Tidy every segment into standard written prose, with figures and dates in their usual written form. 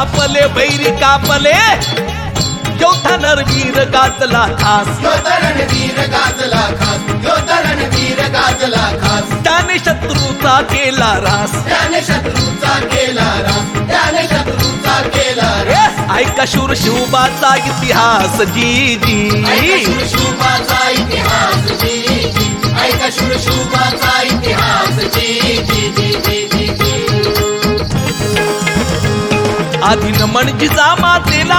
कापले बैरी कापले योद्धा नरवीर गाजला खास रणवीर गाजला खास रणवीर गाजला खास त्याने शत्रूचा केला रास त्याने शत्रूचा केला रास त्याने शत्रूचा केला रास ऐका शूर शिवबाचा इतिहास जी जी शुभाचा इतिहास जी जी ऐका शूर शुभाचा इतिहास जी जी जी जी जी जी आधी नमन जिजामातेला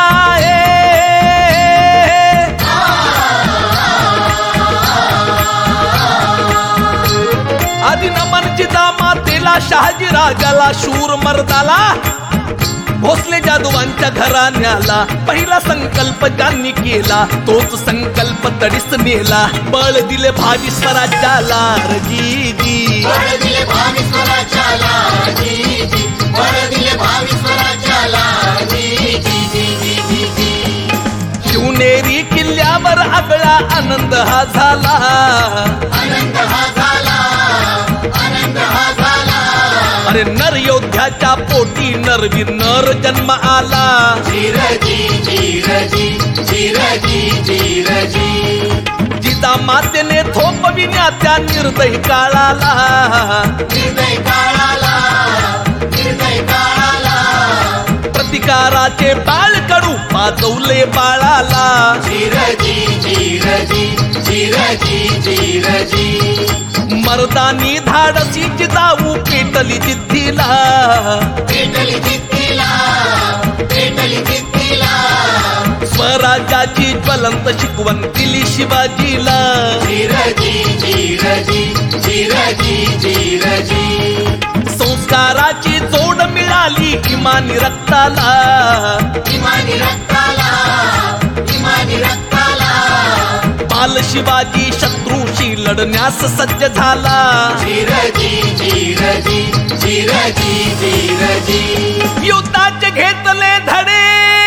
आधी नमन जिजामातेला शहाजी राजाला शूर मर्दाला भोसले जाधवांच्या घराण्याला पहिला संकल्प ज्यांनी केला तोच संकल्प तडीस नेला बळ दिले भावी स्वराज्याला जी जी बळ दिले भावी स्वराज्याला जी जी बळ दिले भावी स्वराज्याला जी जी जी जी जी जी शिवनेरी किल्ल्यावर आगळा आनंद हा झाला आनंद हा झाला आनंद हा झाला अरे नर योद्ध्याच्या पोटी नरवीर नर जन्म आला धीरजी धीरजी धीरजी धीरजी जिजामातेने थोपविण्या त्या निर्दयी काळाला निर्दय काळाला निर्दय काळाला प्रतिकाराचे बाळ कडू पाजवले बाळाला धीरजी धीरजी धीरजी धीरजी मर्दानी धाडसी जिजाऊ पेटली जिद्दीला पेटली जिद्दीला पेटली जिद्दीला स्वराज्याची ज्वलंत शिकवण दिली शिवाजीला धीरजी धीरजी धीरजी धीरजी संस्काराची जोड मिळाली इमानी रक्ताला इमानी रक्ताला इमानी रक्ताला बाल शिवाजी शत्रूशी लढण्यास सज्ज झाला धीरजी धीरजी धीरजी धीरजी युद्धाचे घेतले धडे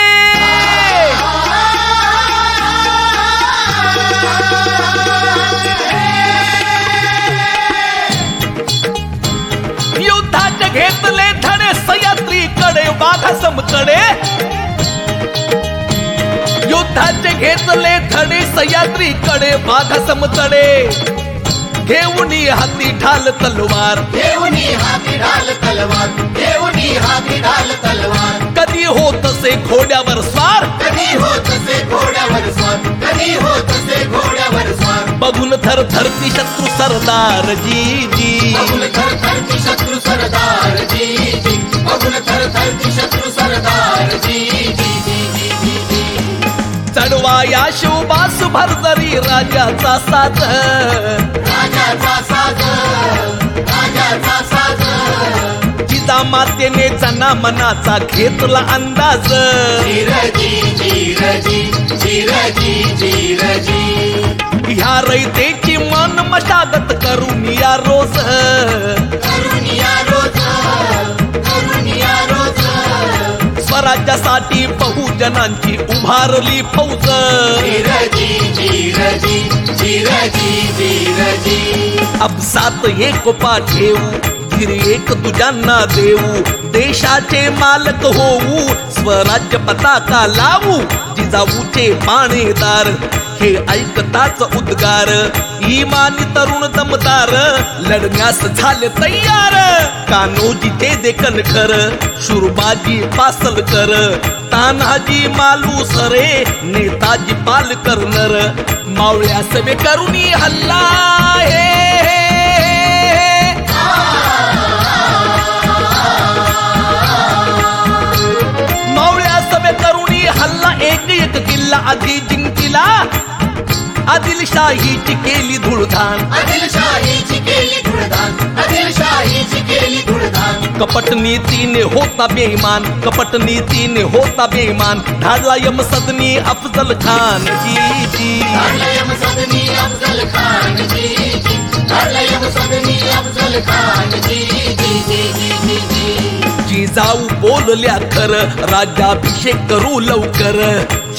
युद्धाचे घेतले धडे सह्याद्रीकडे वाघासमकडे युद्धाचे घेतले धडे सह्याद्रीकडे वाघासमकडे घेऊनी हाती ढाल तलवार घेऊनी हाती ढाल तलवार घेऊनी हाती ढाल तलवार कधी होत असे घोड्यावर स्वार कधी होत असे घोड्यावर स्वार कधी होत असे घोड्यावर स्वार बघून थर थरती शत्रू सरदार जी जी बघून थर थरती शत्रू सरदार जी जी बघून थर थरती शत्रू सरदार जी जी जी जी जी जी चढवा या शिवबास भरदरी राजाचा साज राजाचा साज राजाचा साज जिजामातेने जना मनाचा घेतला अंदाज धीरजी धीरजी धीरजी धीरजी ह्या रयतेची मन मशागत करून या रोज करुणिया रोज करुणिया रोज स्वराज्यासाठी बहुजनांची उभारली फौज धीरजी धीरजी धीरजी धीरजी अब सात एकोपा ठेवू धीर एक तुझ्यांना देऊ देशाचे मालक होऊ स्वराज्य पताका लावू जिजाऊचे पाणेदार हे ऐकताच उद्गार इमानी तरुण दमदार लढण्यास झाले तयार कान्होजी ते देखन खर शुरबाजी पासलकर तान्हाजी मालुसरे नेताजी पालकर नर मावळ्या सवे करुणी हल्ला हे मावळ्या सवे करुणी हल्ला एक एक किल्ला आधी जिंकिला आदिलशाहीची केली धुळधान आदिलशाहीची केली धुळधान आदिलशाहीची केली धुळधान कपट नीतीने होता बेईमान कपट नीतीने होता बेईमान ढाळला यम सदनी अफजल खान जी जी ढाळला यम सदनी अफजल खान जी जी ढाळला यम सदनी अफजल खान जी जी जी जी जी जी जिजाऊ बोलल्या खर राज्याभिषेक करू लवकर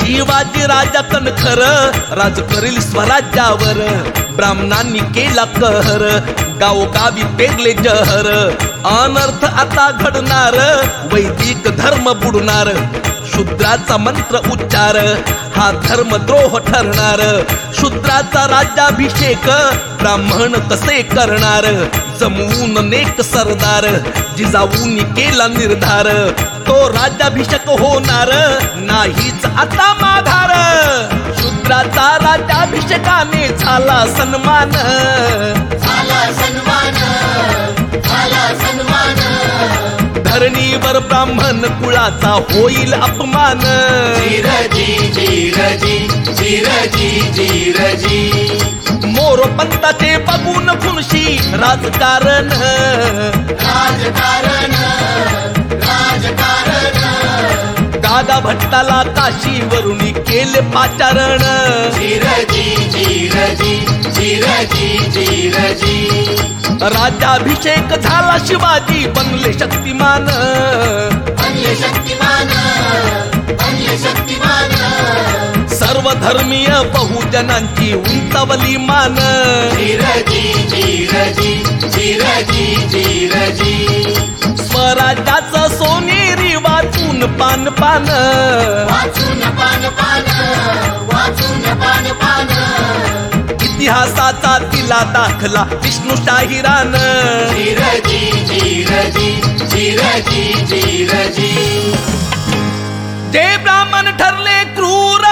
शिवाजी राजा कणखर राज करील स्वराज्यावर ब्राह्मणांनी केला कहर गावोगावी पेरले जहर अनर्थ आता घडणार वैदिक धर्म बुडणार शूद्राचा मंत्र उच्चार हा धर्मद्रोह ठरणार शूद्राचा राज्याभिषेक ब्राह्मण कसे करणार जमवून नेक सरदार जिजाऊनी केला निर्धार तो राज्याभिषेक होणार नाहीच आता माधार शूद्राचा राज्याभिषेकाने झाला सन्मान झाला सन्मान झाला सन्मान धरणीवर ब्राह्मण कुळाचा होईल अपमान धीरजी धीरजी धीरजी धीरजी मोरोपंताचे बघून फुनशी राजकारण राजकारण राजकारण दादा भट्टाला काशीवरुनी केले पाचारण धीरजी धीरजी धीरजी धीरजी राज्याभिषेक झाला शिवाजी बनले शक्तिमान बनले शक्तिमान बनले शक्तिमान सर्व धर्मीय बहुजनांची उंचावली मान धीरजी धीरजी धीरजी धीरजी स्वराज्याचं सोनेरी वाचून पान पान वाचून पान पान वाचून पान पान इतिहासाचा दिला दाखला विष्णू शाहिरान धीरजी धीरजी धीरजी धीरजी जे ब्राह्मण ठरले क्रूर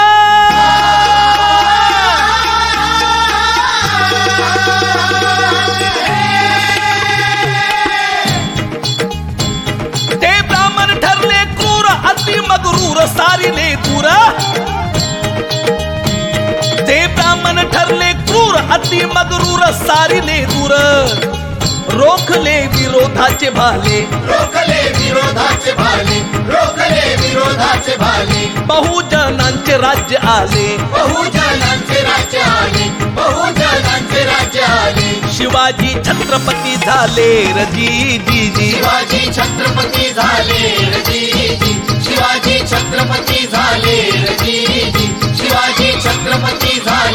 ते ब्राह्मण ठरले क्रूर अति मगरूर सारिले दूर ते ब्राह्मण ठरले क्रूर अति मगरूर सारिले दूर रोखले विरोधाचे भाले रोखले विरोधाचे भाले रोखले विरोधाचे भाले बहुजनांचे राज्य आले बहुजनांचे राज्य आले बहुजनांचे राज्य आले शिवाजी छत्रपती झाले रजी जी जी शिवाजी छत्रपती झाले रजी शिवाजी छत्रपती झाले रजी शिवाजी छत्रपती झाले